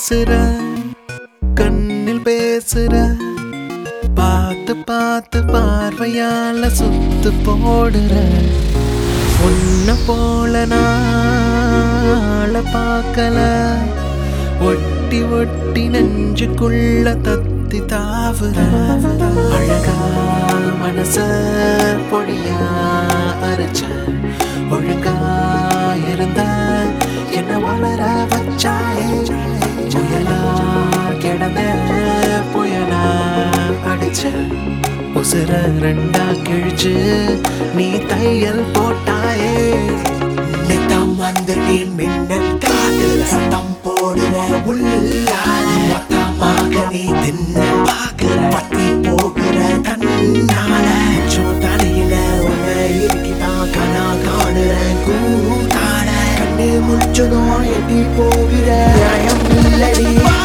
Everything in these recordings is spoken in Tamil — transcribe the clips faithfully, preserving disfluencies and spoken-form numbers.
வீசுற கண்ணில் பேசுற பார்த்து பார்த்து பார்வையால சுத்து போடுற உன்ன போல நாள பார்க்கல ஒட்டி ஒட்டி நெஞ்சுக்குள்ள தத்தி தாவுற அழகா மனச பொடியா அரைச்ச ஒழுங்கா இருந்த என்ன வளர வச்சாயே புயலா கிடந்த புயலா அடிச்ச உசுர ரெண்டா கிழிச்சு நீ தையல் போட்டாயே நித்தம் வந்து நீ மின்னல் காதல் சத்தம் போடுற உள்ளால மொத்தமாக நீ தின்ன பாக்குற பத்தி போகிற தன்னால தலையில உன்ன இருக்கிதான் கனா காணுற கூட்டாட கண்ணு முடிச்சதும் எட்டி போகிற நியாயம் இல்லடி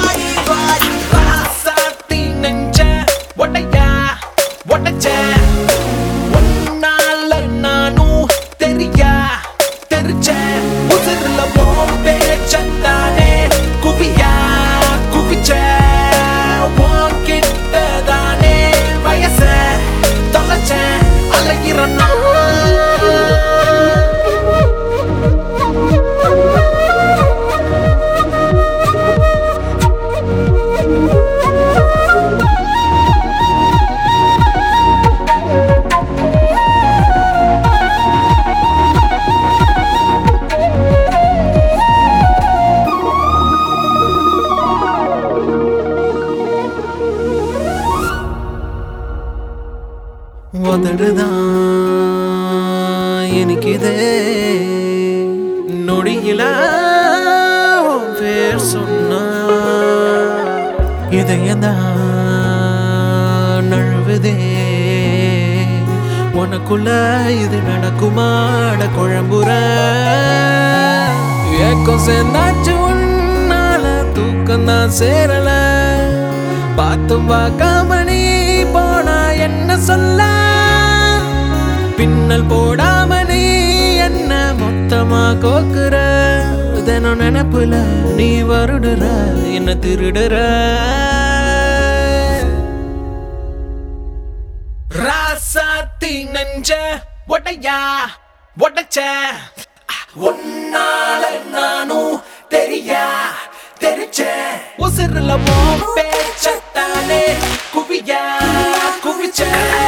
ராசாத்தி நெஞ்ச ஒட்டையா ஒட்டச்ச ஒன்னால நானும் தெரியா தெரிச்ச உதிர்ல போம்பே சந்தானே குவியா குவிச்ச வாங்கிட்டதானே வயச தொலைச்ச அலைகிறனா உதடுதான் எனக்குதே நொடியில உன் பேர் சொன்னா இதயந்தான் நழுவுதே உனக்குள்ள இது நடக்குமாட குழம்புற ஏக்கம் சேர்ந்தாச்சு உன்னால தூக்கம் தான் சேரல பார்த்தும் பார்க்காம நீ போனா என்ன சொல்ல பின்னல் போடாம நீ என்ன மொத்தமா கோக்குற தினம் நினைப்புல நீ வருடுற என்ன திருடுற ராசாத்தி நெஞ்ச ஒட்டையா ஒட்டச்ச ஒன்னால நானும் தெரியா தெரிச்ச உசிறுல பேச்சத்தானே குவியா குவிச்ச